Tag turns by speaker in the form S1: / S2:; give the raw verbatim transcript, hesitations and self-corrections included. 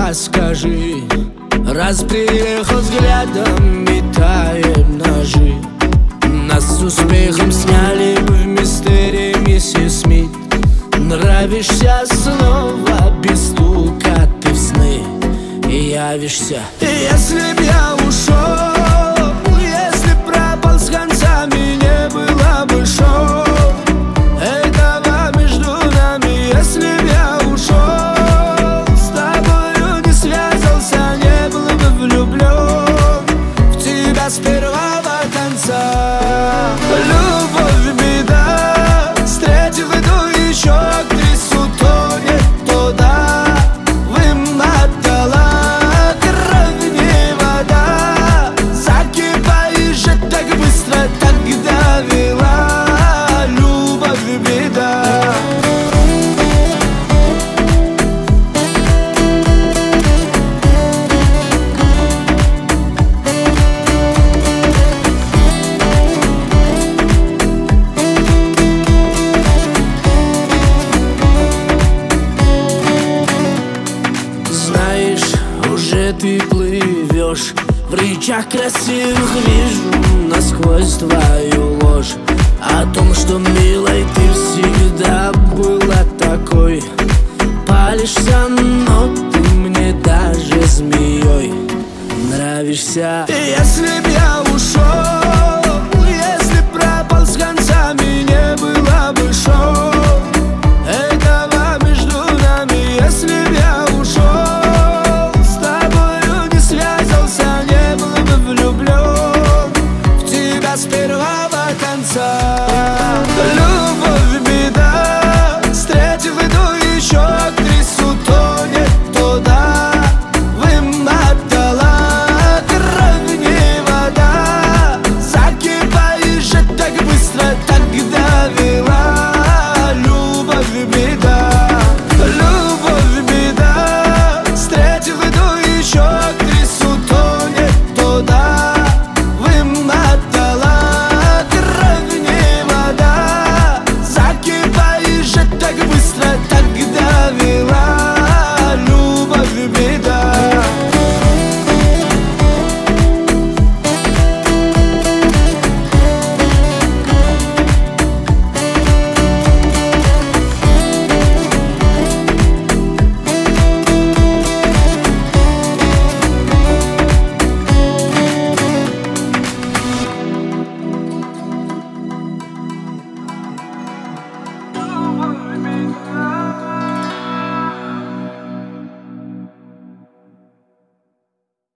S1: расскажи. Раз приехал, взглядом метаем ножи. Нас с успехом сняли в мистерии миссис Смит. Нравишься снова, без стука ты в сны явишься. Если б я ушел, если б пропал с концами, не было бы шоу этого между нами. Если б я ушел, с тобою не связался, не был бы влюблен в тебя с первого конца. Любовь беда, встретив эту еще актрису, тонет туда, вымотала кровь не вода. Закипаешь так быстро, так довела. Любовь беда. Уже ты плывешь в речах красивых, вижу насквозь твою ложь о том, что, милой, ты всегда была такой. Палишься, но ты мне даже змеей нравишься.